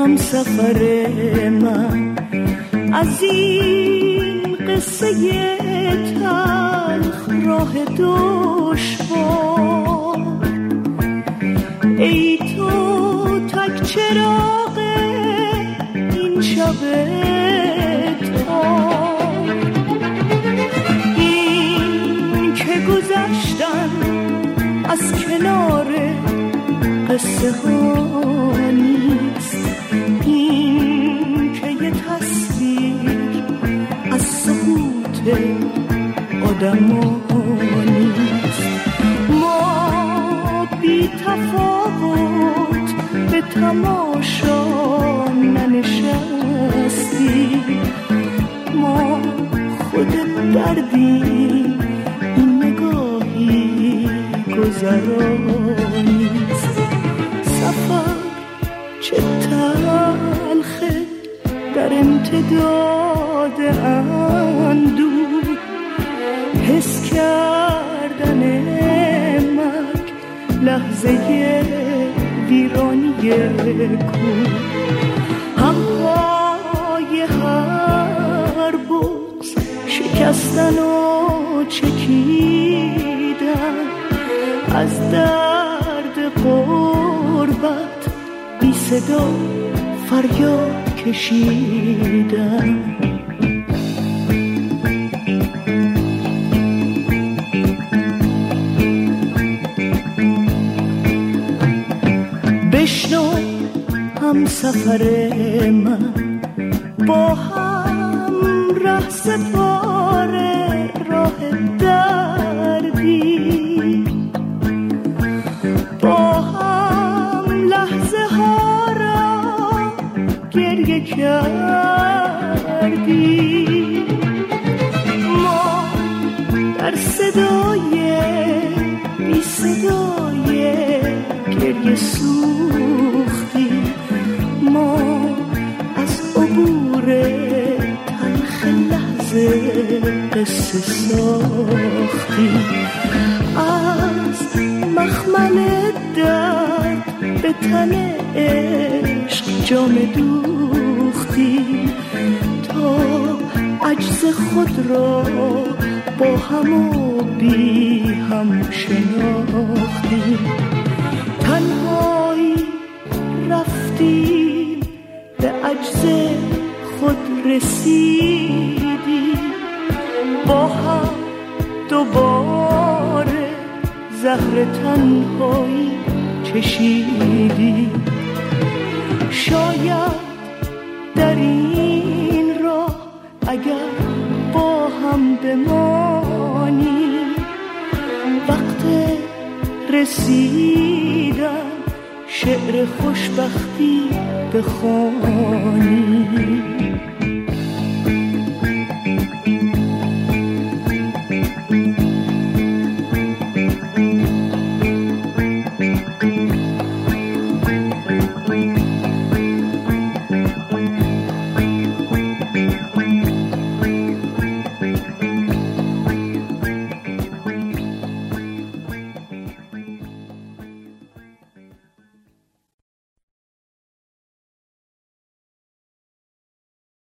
همسفر من از این قصه تلخ راه دشوار. ای تو تک چراغ این شب تار، این که گذشتن از کنار قصه ها نیست، این که یه تصویر از سقوط آدم ها نیست. ما بی تفاوت به تماشا ننشستیم، ما خود دردیم، این نگاهی گذرانیست. سفر چه تلخه در امتداد اندوه، حس کردن مرگ لحظه ویرانی کوه. همهای هر بغض شکستن و چکیدن، از درد غربت بی صدا فریاد کشیدن. بشنو همسفر من، با هم ره سپاره راه دردی، با هم لحظه ها را گریه کردی. ما در صدای بی صدای گریه سوختی، ما از عبور تلخ لحظه قصه ساختی، از مخمل درد به تن عشق جام دوختی، تا عجز خود را با هم و بی هم شناختی. تنهایی رفتیم به عجز خود رسیدیم، با هم دوباره زهر تنهایی چشیدیم. شاید در این راه اگر با هم بمانی، وقت رسیدن شعر خوشبختی بخوانی.